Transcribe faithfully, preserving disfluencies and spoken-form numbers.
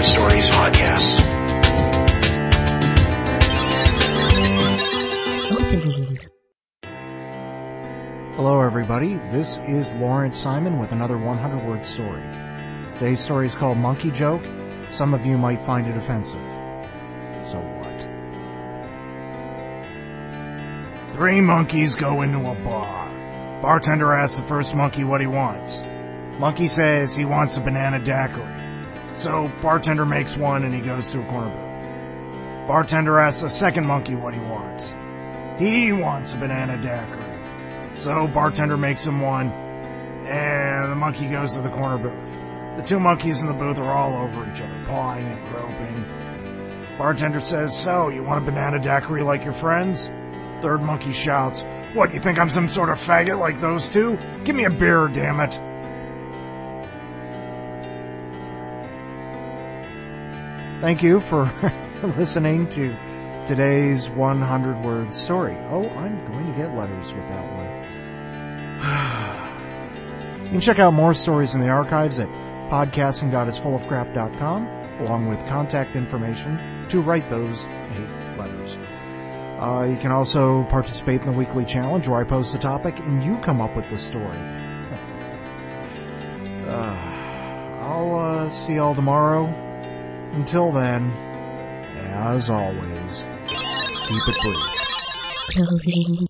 Stories podcast. Opening. Hello everybody, this is Lawrence Simon with another one hundred word story. Today's story is called Monkey Joke. Some of you might find it offensive. So what? Three monkeys go into a bar. Bartender asks the first monkey what he wants. Monkey says he wants a banana daiquiri. So bartender makes one and he goes to a corner booth. Bartender asks the second monkey what he wants. He wants a banana daiquiri. So bartender makes him one and the monkey goes to the corner booth. The two monkeys in the booth are all over each other, pawing and groping. Bartender says, so, you want a banana daiquiri like your friends? Third monkey shouts, what, you think I'm some sort of faggot like those two? Give me a beer, damn it. Thank you for listening to today's one hundred word story. Oh, I'm going to get letters with that one. You can check out more stories in the archives at podcasting dot is full of crap dot com, along with contact information to write those hate letters. Uh, you can also participate in the weekly challenge where I post the topic and you come up with the story. uh, I'll uh, see y'all tomorrow. Until then, as always, keep it brief. Closing.